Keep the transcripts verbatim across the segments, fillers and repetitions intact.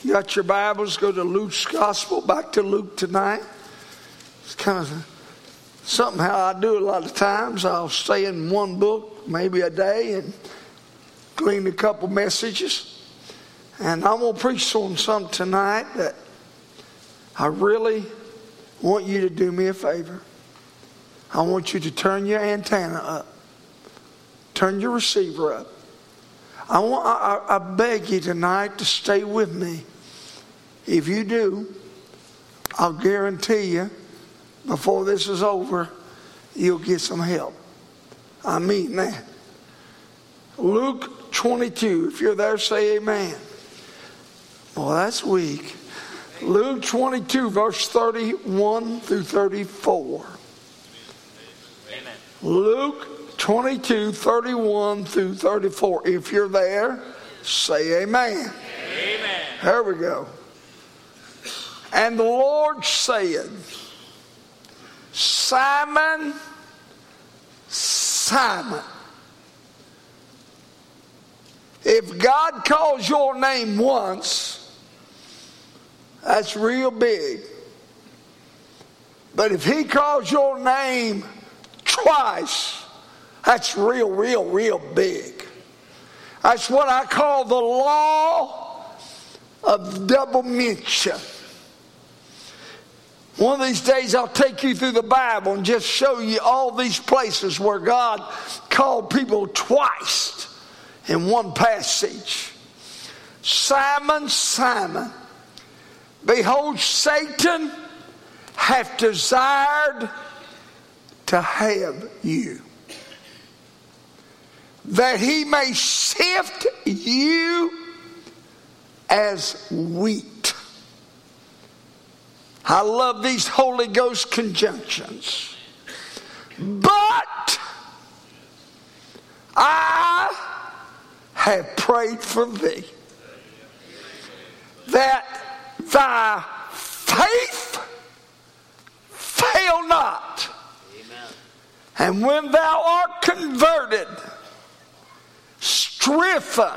You got your Bibles, go to Luke's Gospel, back to Luke tonight. It's kind of something how I do a lot of times. I'll stay in one book maybe a day and glean a couple messages. And I'm going to preach on something tonight that I really want you to do me a favor. I want you to turn your antenna up. Turn your receiver up. I, want, I, I beg you tonight to stay with me. If you do, I'll guarantee you, before this is over, you'll get some help. I mean that. Luke twenty-two, if you're there, say amen. Well, that's weak. Luke twenty-two, verse thirty-one through thirty-four. Amen. Luke twenty-two, thirty-one through thirty-four. If you're there, say amen. Amen. There we go. And the Lord said, Simon, Simon, if God calls your name once, that's real big. But if he calls your name twice, that's real, real, real big. That's what I call the law of double mention. One of these days I'll take you through the Bible and just show you all these places where God called people twice in one passage. Simon, Simon, behold, Satan hath desired to have you, that he may sift you as wheat. I love these Holy Ghost conjunctions. But I have prayed for thee, that thy faith fail not. Amen. And when thou art converted, strengthen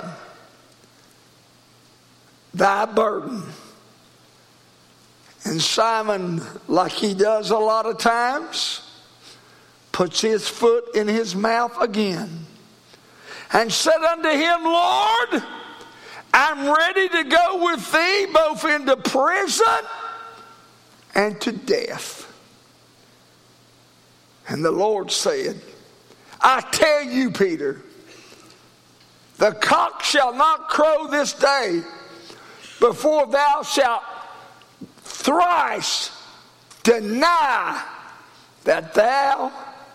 thy burden. And Simon, like he does a lot of times, puts his foot in his mouth again and said unto him, Lord, I'm ready to go with thee both into prison and to death. And the Lord said, I tell you, Peter, the cock shall not crow this day before thou shalt thrice deny that thou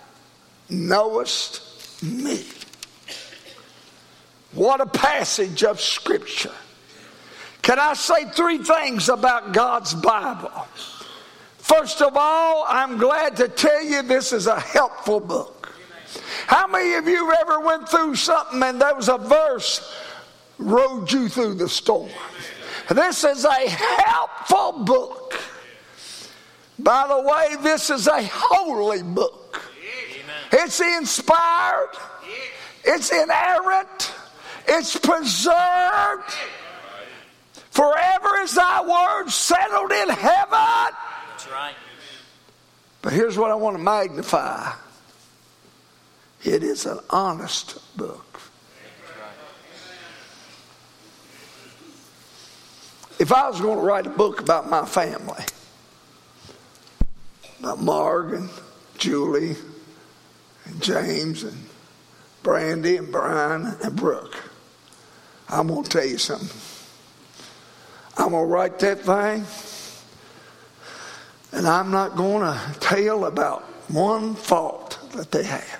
knowest me. What a passage of Scripture. Can I say three things about God's Bible? First of all, I'm glad to tell you this is a helpful book. How many of you ever went through something and there was a verse rode you through the storm? This is a helpful book. By the way, this is a holy book. It's inspired. It's inerrant. It's preserved. Forever is thy word settled in heaven. That's right. But here's what I want to magnify. It is an honest book. If I was going to write a book about my family, about Marg and Julie and James and Brandy and Brian and Brooke, I'm going to tell you something. I'm going to write that thing, and I'm not going to tell about one fault that they have.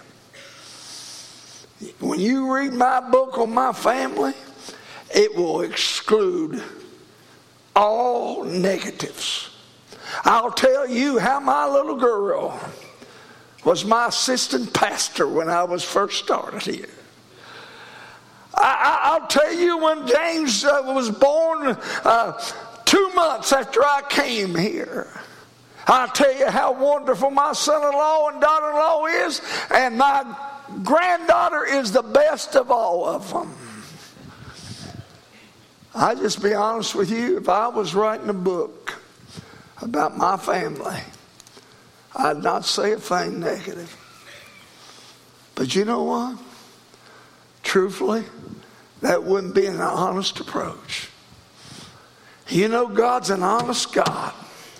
When you read my book on my family, it will exclude all negatives. I'll tell you how my little girl was my assistant pastor when I was first started here. I, I, I'll tell you when James uh, was born uh, two months after I came here. I'll tell you how wonderful my son-in-law and daughter-in-law is, and my granddaughter is the best of all of them. I just be honest with you, if I was writing a book about my family, I'd not say a thing negative. But you know what? Truthfully, that wouldn't be an honest approach. You know, God's an honest God.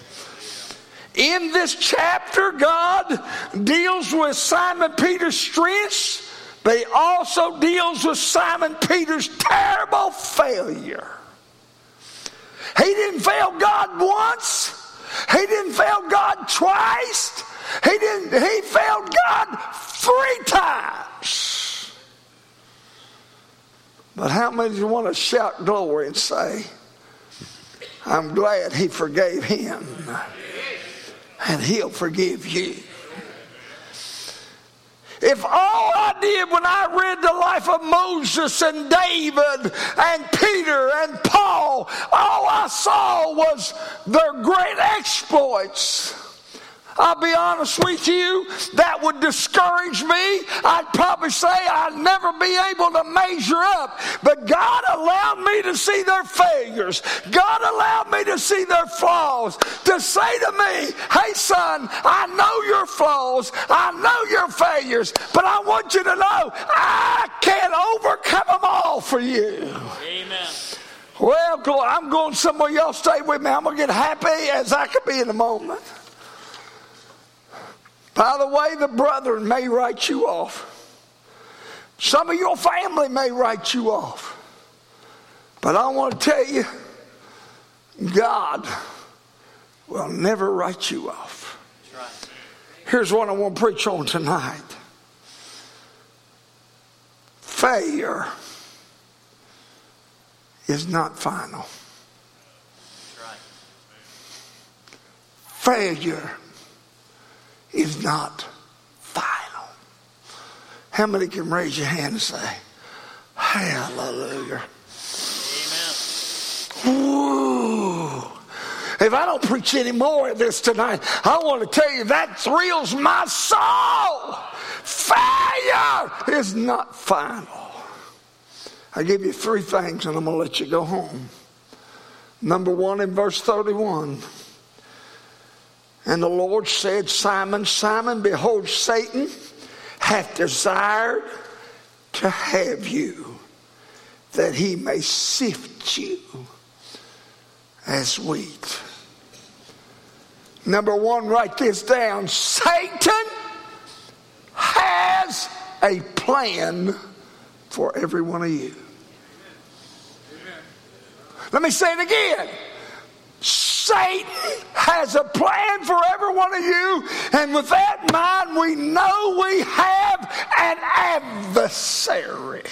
In this chapter, God deals with Simon Peter's strengths, but he also deals with Simon Peter's terrible failure. He didn't fail God once. He didn't fail God twice. He didn't. He failed God three times. But how many of you want to shout glory and say, I'm glad he forgave him, and he'll forgive you? If all I did when I read the life of Moses and David and Peter and Paul, all I saw was their great exploits, I'll be honest with you, that would discourage me. I'd probably say I'd never be able to measure up. But God allowed me to see their failures. God allowed me to see their flaws. To say to me, hey son, I know your flaws. I know your failures. But I want you to know I can't overcome them all for you. Amen. Well, I'm going somewhere. Y'all stay with me. I'm going to get happy as I can be in a moment. By the way, the brethren may write you off. Some of your family may write you off. But I want to tell you, God will never write you off. That's right. Here's what I want to preach on tonight. Failure is not final. That's right. Failure is not final. How many can raise your hand and say, hallelujah? Amen. Woo. If I don't preach any more of this tonight, I want to tell you that thrills my soul. Failure is not final. I give you three things and I'm going to let you go home. Number one, in verse thirty-one. And the Lord said, Simon, Simon, behold, Satan hath desired to have you, that he may sift you as wheat. Number one, write this down. Satan has a plan for every one of you. Let me say it again. Satan has a plan for every one of you, and with that in mind, we know we have an adversary.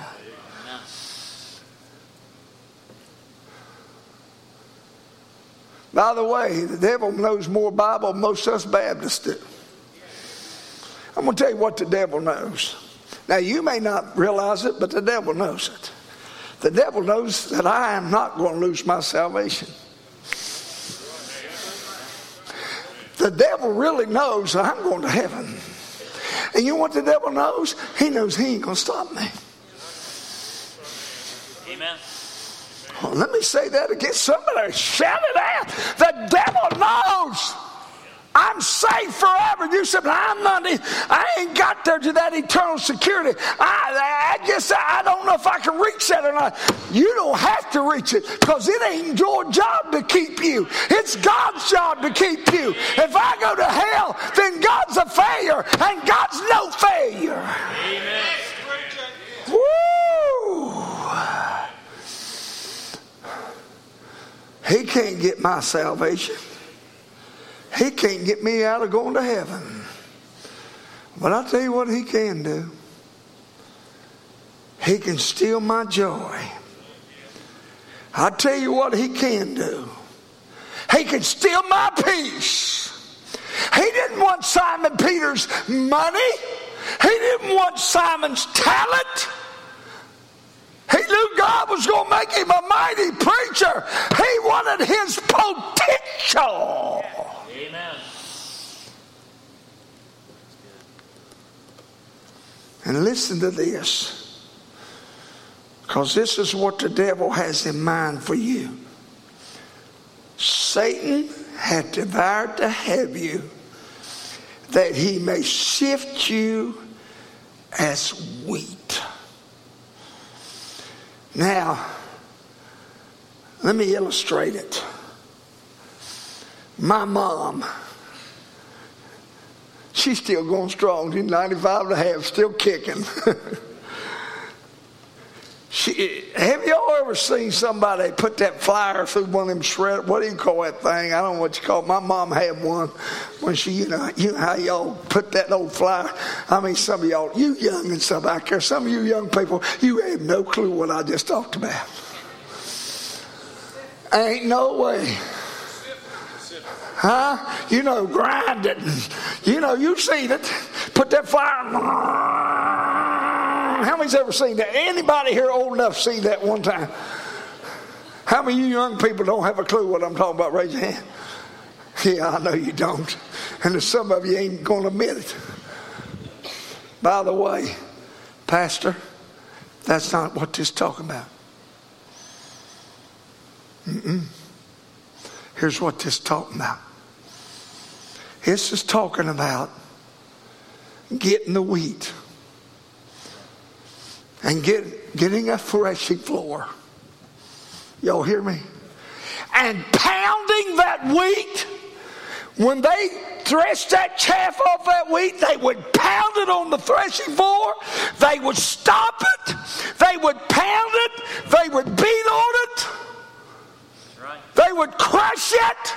By the way, the devil knows more Bible than most of us Baptists do. I'm going to tell you what the devil knows. Now, you may not realize it, but the devil knows it. The devil knows that I am not going to lose my salvation. The devil really knows that I'm going to heaven. And you know what the devil knows? He knows he ain't going to stop me. Amen. Well, let me say that again. Somebody shout it out. The devil knows I'm safe forever. You said, I'm not, I ain't got there to that eternal security. I, I guess I don't know if I can reach that or not. You don't have to reach it, because it ain't your job to keep you. It's God's job to keep you. If I go to hell, then God's a failure, and God's no failure. Amen. Woo! He can't get my salvation. He can't get me out of going to heaven. But I'll tell you what he can do. He can steal my joy. I'll tell you what he can do. He can steal my peace. He didn't want Simon Peter's money. He didn't want Simon's talent. He knew God was going to make him a mighty preacher. He wanted his potential. Amen. And listen to this. Because this is what the devil has in mind for you. Satan hath desired to have you, that he may sift you as wheat. Now, let me illustrate it. My mom, she's still going strong. She's ninety-five and a half, still kicking. She, have y'all ever seen somebody put that flyer through one of them shred? What do you call that thing? I don't know what you call it. My mom had one when she, you know, you know how y'all put that old flyer. I mean, some of y'all, you young and stuff out there, some of you young people, you have no clue what I just talked about. Ain't no way. Huh? You know, grind it. You know, you've seen it. Put that flyer. How many's ever seen that? Anybody here old enough to see that one time? How many of you young people don't have a clue what I'm talking about? Raise your hand. Yeah, I know you don't. And there's some of you ain't going to admit it. By the way, Pastor, that's not what this is talking about. Mm-mm. Here's what this is talking about. This is talking about getting the wheat and get, getting a threshing floor. Y'all hear me? And pounding that wheat. When they threshed that chaff off that wheat, they would pound it on the threshing floor. They would stop it. They would pound it. They would beat on it. Right. They would crush it.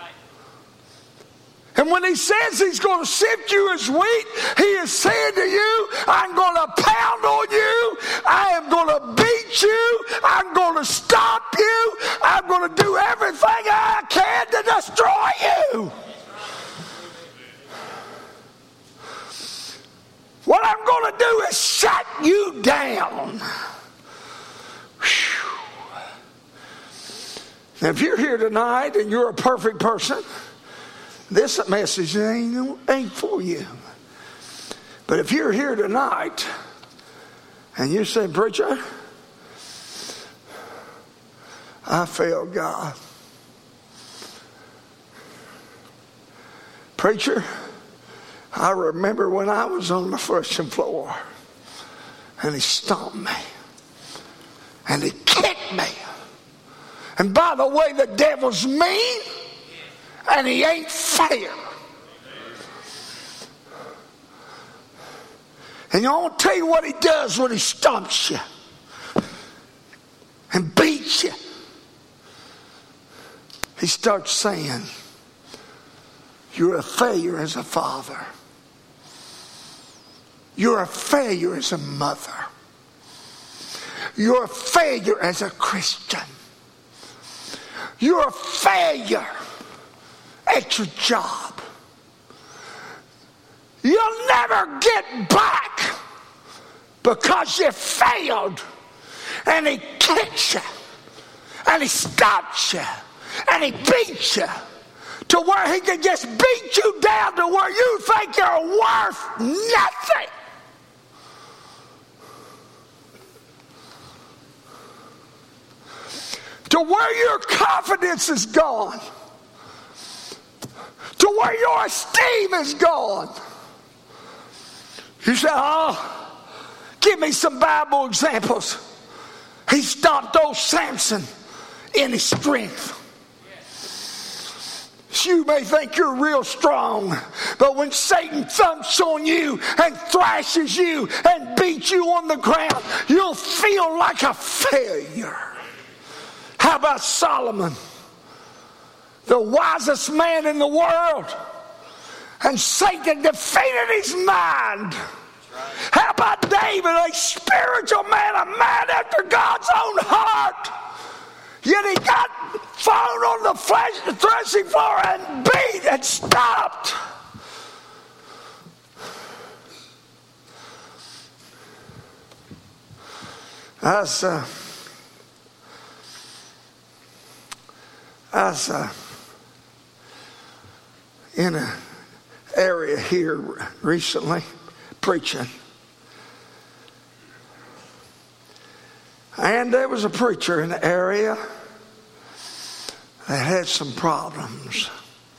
And when he says he's going to sift you as wheat, he is saying to you, I'm going to pound on you. I am going to beat you. I'm going to stop you. I'm going to do everything I can to destroy you. What I'm going to do is shut you down. Whew. Now, if you're here tonight and you're a perfect person, this message ain't, ain't for you. But if you're here tonight and you say, preacher, I failed God. Preacher, I remember when I was on the threshing floor and he stomped me and he kicked me. And by the way, the devil's mean. And he ain't fair. And I want to tell you what he does when he stomps you and beats you. He starts saying, you're a failure as a father. You're a failure as a mother. You're a failure as a Christian. You're a failure at your job. You'll never get back because you failed. And he kicks you and he stops you and he beats you to where he can just beat you down to where you think you're worth nothing. To where your confidence is gone. To where your esteem is gone. You say, oh, give me some Bible examples. He stopped old Samson in his strength. You may think you're real strong, but when Satan thumps on you and thrashes you and beats you on the ground, you'll feel like a failure. How about Solomon? The wisest man in the world, and Satan defeated his mind. How about David, a spiritual man, a man after God's own heart, yet he got thrown on the flesh, threshing floor and beat and stopped. I was, uh, I was uh, in an area here recently preaching, And there was a preacher in the area that had some problems.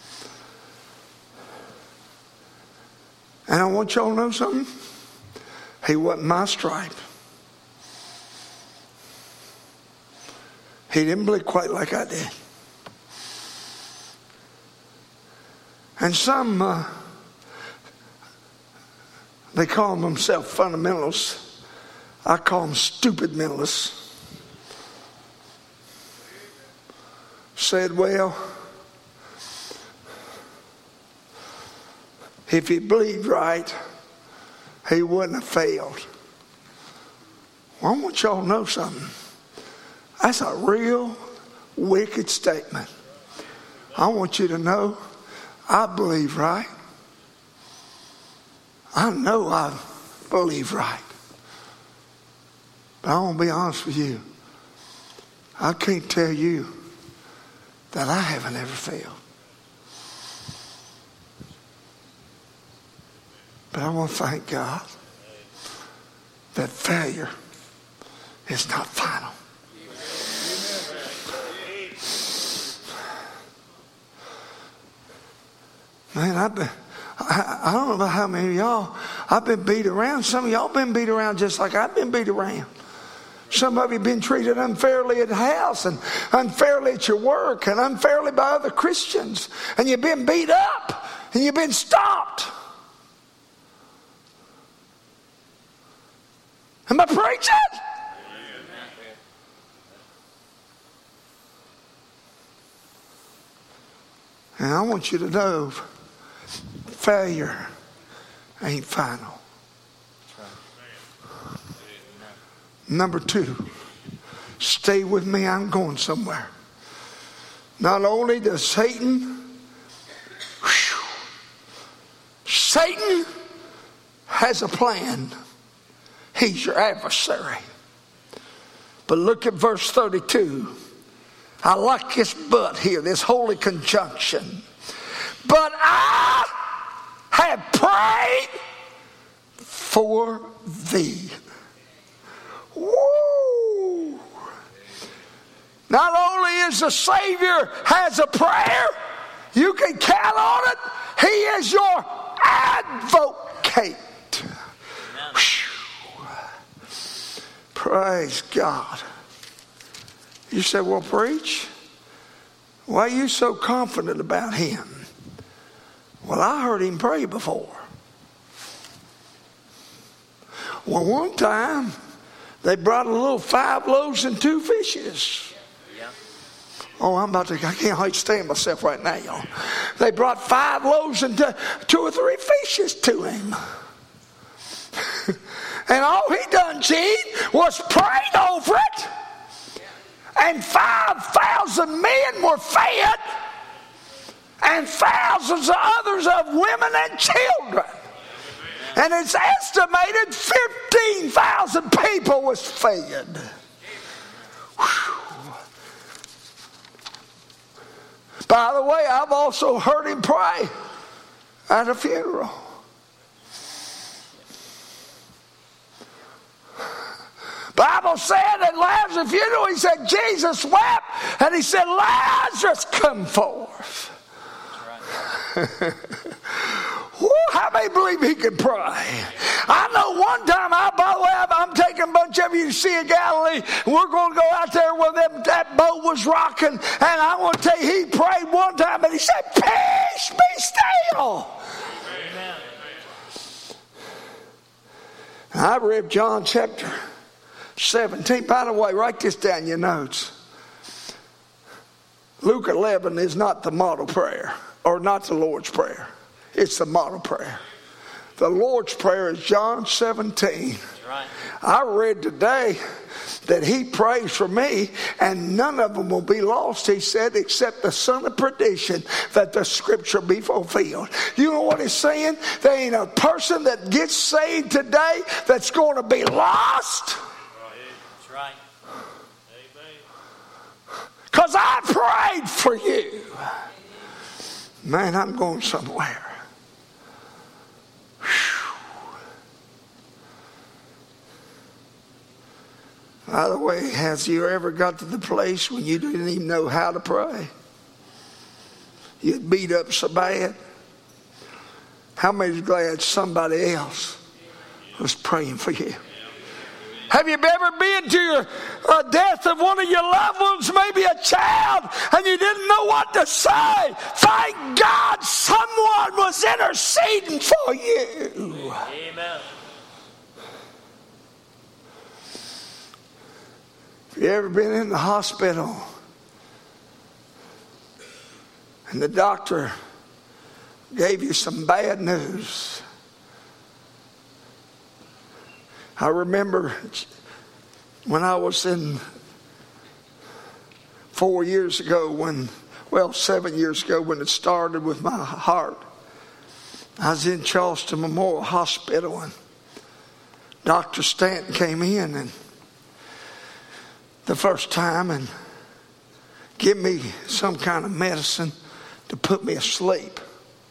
And I want y'all to know something. He wasn't my stripe. He didn't believe quite like I did. And some, uh, they call themselves fundamentalists. I call them stupid mentalists. Said, well, if he believed right, he wouldn't have failed. Well, I want y'all to know something. That's a real wicked statement. I want you to know I believe right. I know I believe right. But I want to be honest with you. I can't tell you that I haven't ever failed. But I want to thank God that failure is not final. Man, I've been, I, I don't know about how many of y'all, I've been beat around. Some of y'all been beat around just like I've been beat around. Some of you have been treated unfairly at the house and unfairly at your work and unfairly by other Christians. And you've been beat up and you've been stopped. Am I preaching? And I want you to know failure ain't final. Number two, stay with me, I'm going somewhere. Not only does Satan, whew, Satan has a plan. He's your adversary. But look at verse thirty-two. I like this but here, this holy conjunction. But I have prayed for thee. Woo! Not only is the Savior has a prayer, you can count on it. He is your advocate. Praise God. You say, well, preach, why are you so confident about him? Well, I heard him pray before. Well, one time, they brought a little five loaves and two fishes. Yeah. Oh, I'm about to, I can't hardly stand myself right now, y'all. They brought five loaves and two or three fishes to him. And all he done, Gene, was prayed over it. And five thousand men were fed. And thousands of others of women and children. And it's estimated fifteen thousand people was fed. Whew. By the way, I've also heard him pray at a funeral. Bible said at Lazarus' funeral, he said, Jesus wept, and he said, Lazarus, come forth. Right. Woo, how many believe he can pray? I know one time, I, by the way, I'm, I'm taking a bunch of you to see a Galilee, and we're going to go out there where them, that boat was rocking, and I want to tell you, he prayed one time, and he said, peace be still. Amen. And I read John chapter seventeen. By the way, write this down in your notes. Luke eleven is not the model prayer, or not the Lord's Prayer. It's the model prayer. The Lord's Prayer is John seventeen. Right. I read today that he prays for me, and none of them will be lost, he said, except the son of perdition, that the scripture be fulfilled. You know what he's saying? There ain't a person that gets saved today that's going to be lost. That's right. Because I prayed for you. Man, I'm going somewhere. By the way, has you ever got to the place when you didn't even know how to pray? You'd beat up so bad. How many's glad somebody else was praying for you? Have you ever been to your uh, death of one of your loved ones, maybe a child, and you didn't know what to say? Thank God someone was interceding for you. Amen. Have you ever been in the hospital and the doctor gave you some bad news? I remember when I was in four years ago when, well, seven years ago when it started with my heart. I was in Charleston Memorial Hospital and Doctor Stanton came in and the first time and give me some kind of medicine to put me asleep.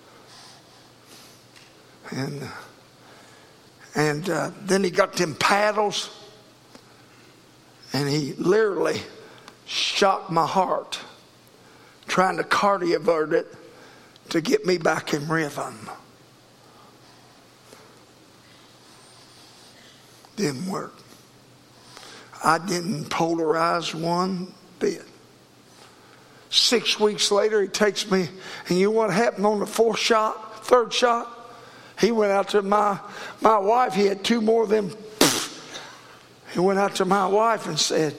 And And uh, then he got them paddles and he literally shocked my heart, trying to cardiovert it to get me back in rhythm. Didn't work. I didn't polarize one bit. Six weeks later, he takes me, and you know what happened on the fourth shot, third shot? He went out to my, my wife. He had two more of them. He went out to my wife and said,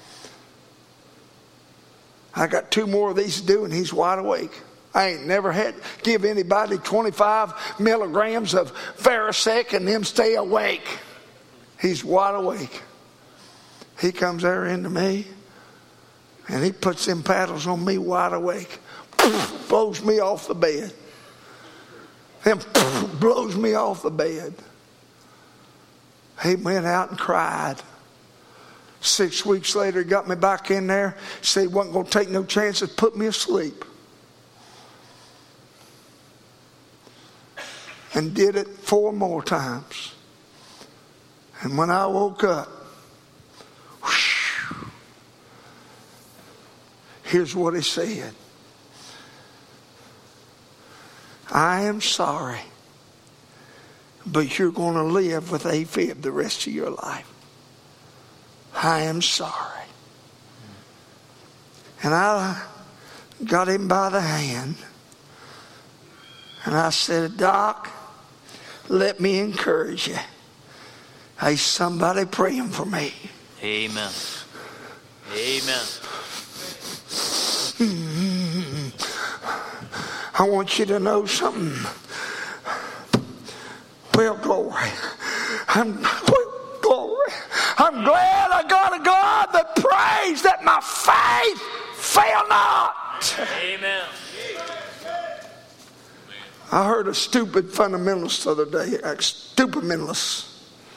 I got two more of these to do, and he's wide awake. I ain't never had give anybody twenty-five milligrams of Verisec and them stay awake. He's wide awake. He comes there into me, and he puts them paddles on me wide awake. Blows me off the bed. Then blows me off the bed. He went out and cried. Six weeks later, he got me back in there. Said he wasn't going to take no chances, put me asleep. And did it four more times. And when I woke up, whoosh, here's what he said. I am sorry, but you're going to live with AFib the rest of your life. I am sorry. And I got him by the hand, and I said, Doc, let me encourage you. Hey, somebody praying for me. Amen. Amen. I want you to know something. Well, glory. I'm, well, glory. I'm glad I got a God that prays that my faith fail not. Amen. I heard a stupid fundamentalist the other day, a stupid mentalist,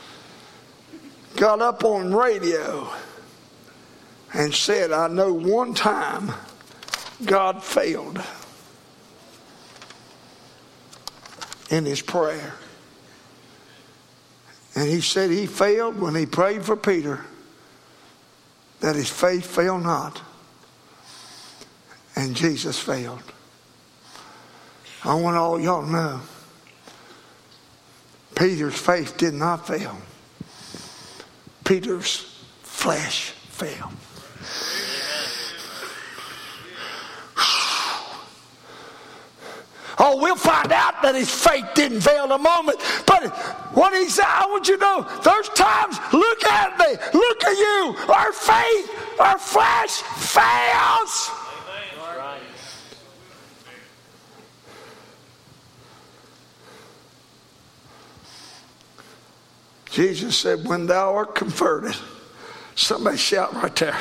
got up on radio and said, I know one time God failed in his prayer. And he said he failed when he prayed for Peter, that his faith failed not. And Jesus failed. I want all y'all to know, Peter's faith did not fail. Peter's flesh failed. Oh, we'll find out that his faith didn't fail in a moment. But what he said, I want you to know, there's times, look at me, look at you, our faith, our flesh fails. Right. Jesus said, when thou art converted, somebody shout right there.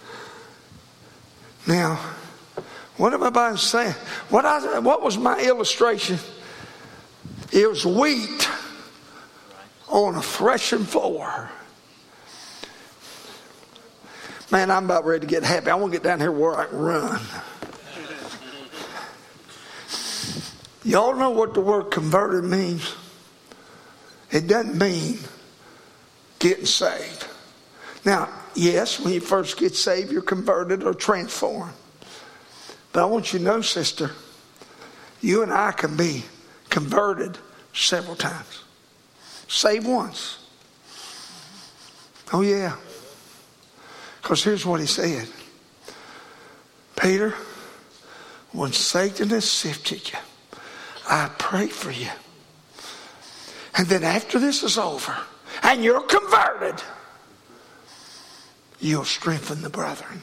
Now, what am I saying? What, I, what was my illustration? It was wheat on a threshing floor. Man, I'm about ready to get happy. I want to get down here where I can run. Y'all know what the word converted means? It doesn't mean getting saved. Now, Yes, when you first get saved, you're converted or transformed. But I want you to know, sister, you and I can be converted several times. Saved once. Oh, yeah. Because here's what he said. Peter, when Satan has sifted you, I pray for you. And then after this is over and you're converted, you'll strengthen the brethren.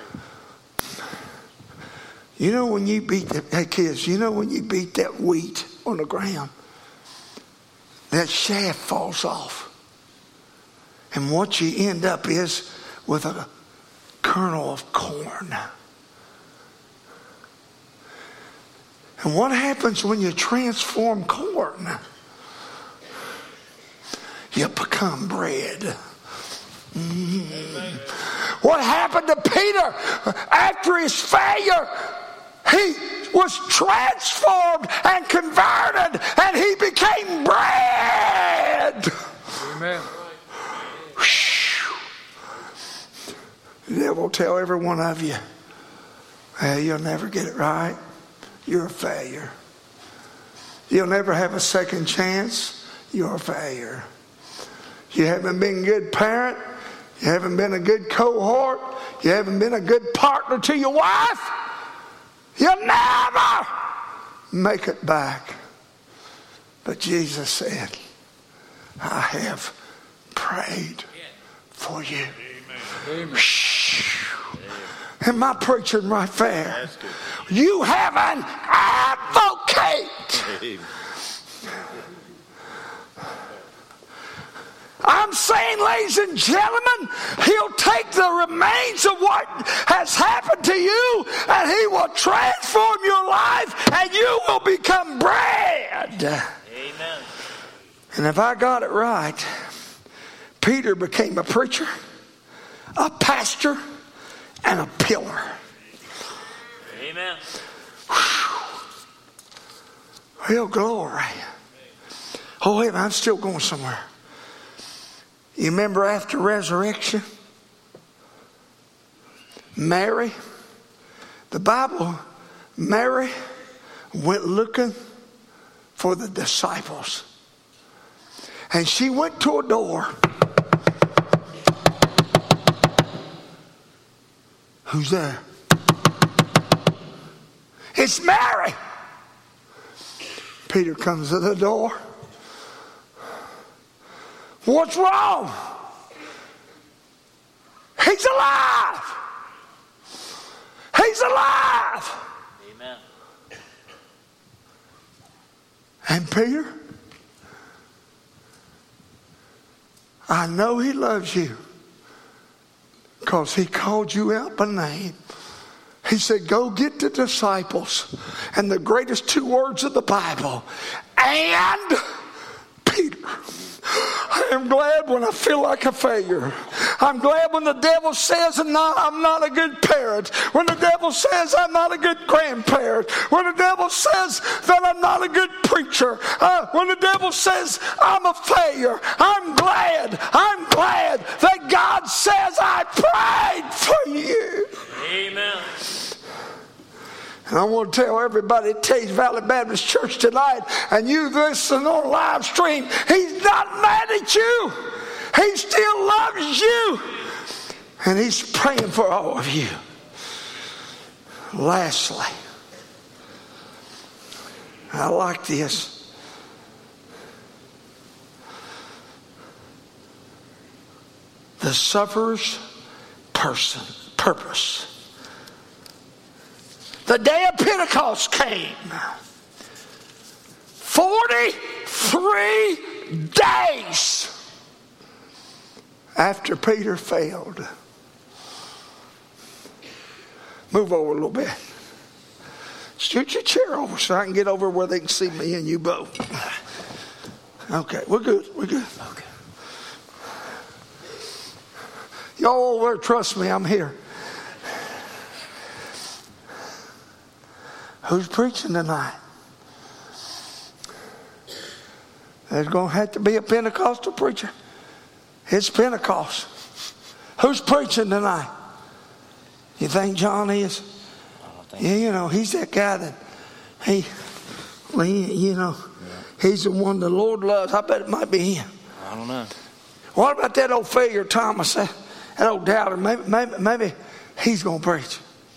You know when you beat the, hey kids, you know when you beat that wheat on the ground, that shaft falls off. And what you end up is with a kernel of corn. And what happens when you transform corn? You become bread. Mm. What happened to Peter after his failure? He was transformed and converted, and he became bread. Amen. The devil will tell every one of you, hey, you'll never get it right. You're a failure. You'll never have a second chance. You're a failure. You haven't been a good parent. You haven't been a good cohort. You haven't been a good partner to your wife. You'll never make it back. But Jesus said, I have prayed for you. Amen. Am I preaching right fair? You have an advocate. Amen. I'm saying, ladies and gentlemen, he'll take the remains of what has happened to you and he will transform your life and you will become bread. Amen. And if I got it right, Peter became a preacher, a pastor, and a pillar. Amen. Real glory. Oh, wait, I'm still going somewhere. You remember after resurrection? Mary, the Bible, Mary went looking for the disciples. And she went to a door. Who's there? It's Mary. Peter comes to the door. What's wrong? He's alive. He's alive. Amen. And Peter, I know he loves you because he called you out by name. He said, go get the disciples. And the greatest two words of the Bible, and Peter. I am glad when I feel like a failure. I'm glad when the devil says I'm not, I'm not a good parent. When the devil says I'm not a good grandparent. When the devil says that I'm not a good preacher. Uh, when the devil says I'm a failure. I'm glad, I'm glad that God says I prayed for you. Amen. And I want to tell everybody at Taze Valley Baptist Church tonight, and you listen on live stream, he's not mad at you. He still loves you. And he's praying for all of you. Lastly, I like this. The sufferer's person, purpose. The day of Pentecost came. Forty-three days after Peter failed. Move over a little bit. Scoot your chair over so I can get over where they can see me and you both. Okay, we're good. We're good. Okay. Y'all over there, trust me, I'm here. Who's preaching tonight? There's going to have to be a Pentecostal preacher. It's Pentecost. Who's preaching tonight? You think John is? I don't think Yeah, you know, he's that guy that, he, well, he- you know, he's the one the Lord loves. I bet it might be him. I don't know. What about that old failure Thomas, that, that old doubter? Maybe, maybe, maybe he's going to preach.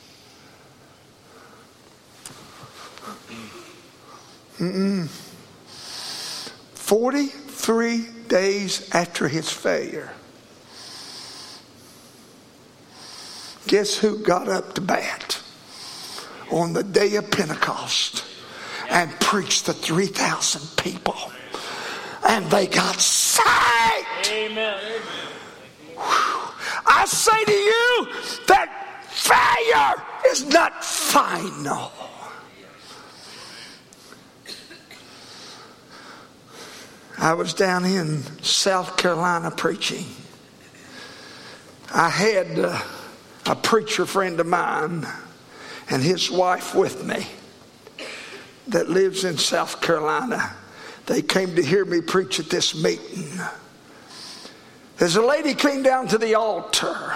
Mm-mm. forty-three days after his failure, guess who got up to bat on the day of Pentecost and preached to three thousand people? And they got saved. Amen. I say to you that failure is not final. I was down in South Carolina preaching. I had uh, a preacher friend of mine and his wife with me that lives in South Carolina. They came to hear me preach at this meeting. As a lady came down to the altar,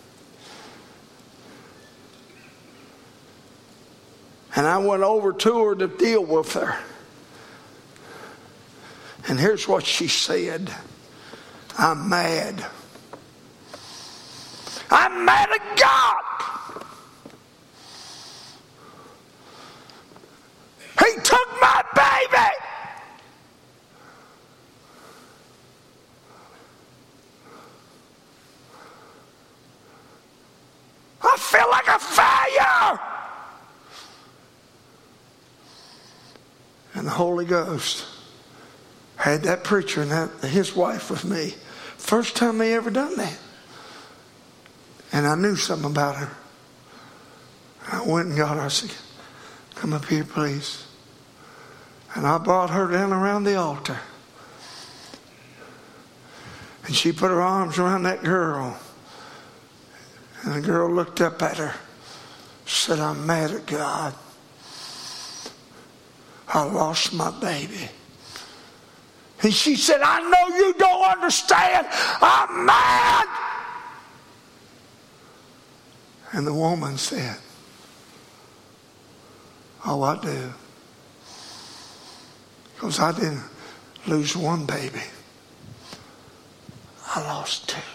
and I went over to her to deal with her. And here's what she said. I'm mad. I'm mad at God. He took my baby. I feel like a failure. And the Holy Ghost had that preacher and that, his wife with me. First time they ever done that. And I knew something about her. I went and got her. I said, come up here, please. And I brought her down around the altar. And she put her arms around that girl. And the girl looked up at her, said, I'm mad at God. I lost my baby. And she said, I know you don't understand. I'm mad. And the woman said, oh, I do. Because I didn't lose one baby. I lost two.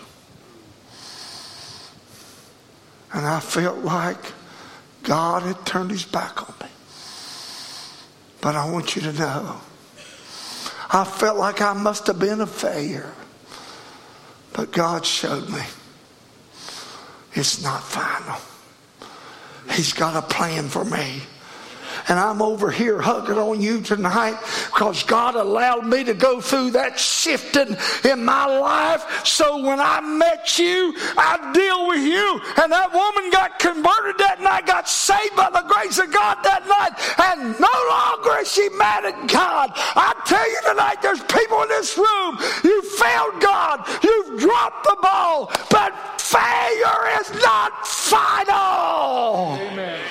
And I felt like God had turned his back on me. But I want you to know, I felt like I must have been a failure. But God showed me it's not final. He's got a plan for me. And I'm over here hugging on you tonight because God allowed me to go through that shifting in my life. So when I met you, I deal with you. And that woman got converted that night, got saved by the grace of God that night. And no longer is she mad at God. I tell you tonight, there's people in this room. You failed God. You've dropped the ball. But failure is not final. Amen.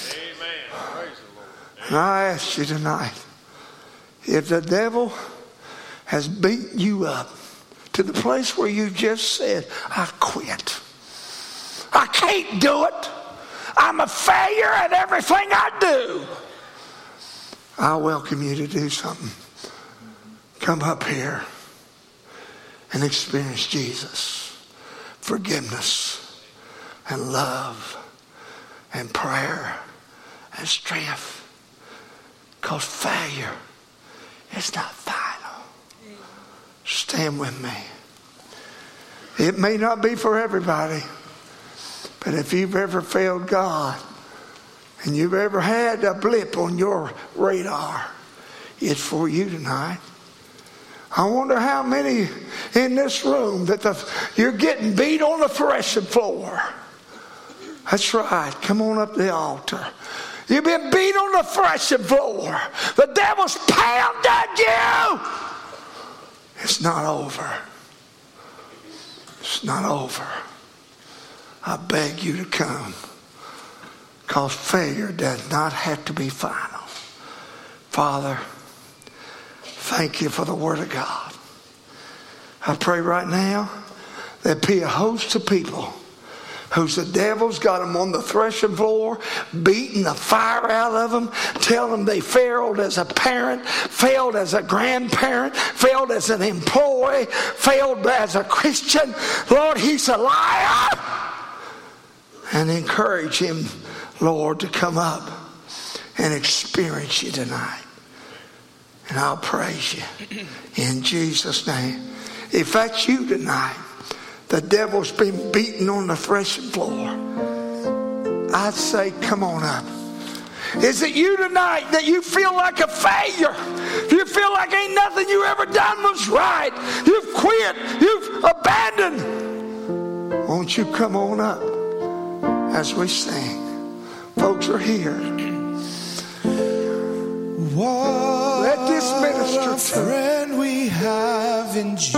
And I ask you tonight, if the devil has beaten you up to the place where you just said, I quit. I can't do it. I'm a failure at everything I do. I welcome you to do something. Come up here and experience Jesus. Forgiveness and love and prayer and strength. Because failure is not final. Stand with me. It may not be for everybody, but if you've ever failed God and you've ever had a blip on your radar, it's for you tonight. I wonder how many in this room that the, you're getting beat on the threshing floor. That's right. Come on up to the altar. You've been beat on the threshing floor. The devil's pounded you. It's not over. It's not over. I beg you to come. Because failure does not have to be final. Father, thank you for the Word of God. I pray right now there'd be a host of people who's the devil's got them on the threshing floor, beating the fire out of them, telling them they failed as a parent, failed as a grandparent, failed as an employee, failed as a Christian. Lord, he's a liar. And encourage him, Lord, to come up and experience you tonight. And I'll praise you in Jesus' name. If that's you tonight, the devil's been beaten on the threshing floor, I'd say, come on up. Is it you tonight that you feel like a failure? You feel like ain't nothing you ever done was right. You've quit. You've abandoned. Won't you come on up as we sing? Folks are here. What Let this minister a friend we have in Jesus.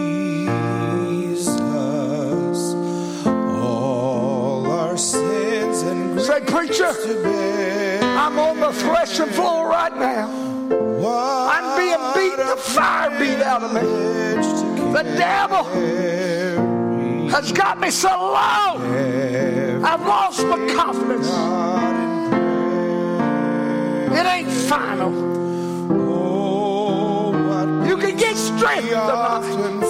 All our sins and griefs Say, preacher, to bear. I'm on the threshing floor right now. What I'm being beat, the fire beat out of me. The devil has got me so low. I've lost my confidence. It ain't final. Oh, You can get strength we tonight. often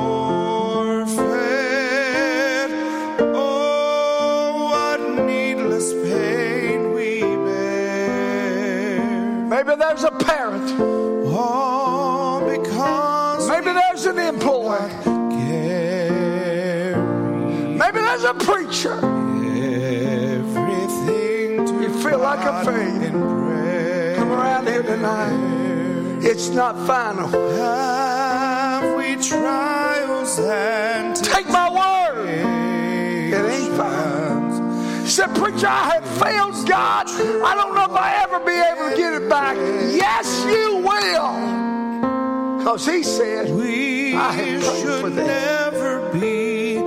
forfeit. Oh, what needless pain we bear. Maybe there's a parent. All because Maybe there's an employee. carry Maybe there's a preacher. everything to You feel like a God failure. in prayer. Come around here tonight. It's not final. Have we trials and Take my word. It ain't final. He said, preacher, I have failed God. I don't know if I ever be able to get it back. Yes, you will. Because he said, We I have prayed for should them. never be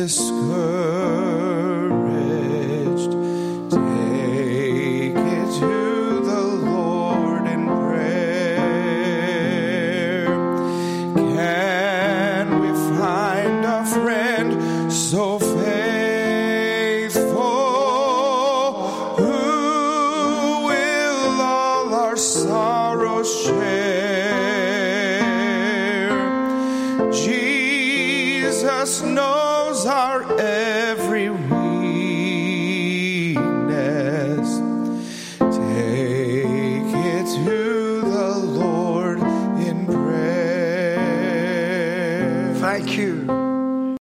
discouraged. Take it to the Lord in prayer. Can we find a friend so faithful who will all our sorrows share? Jesus knows our every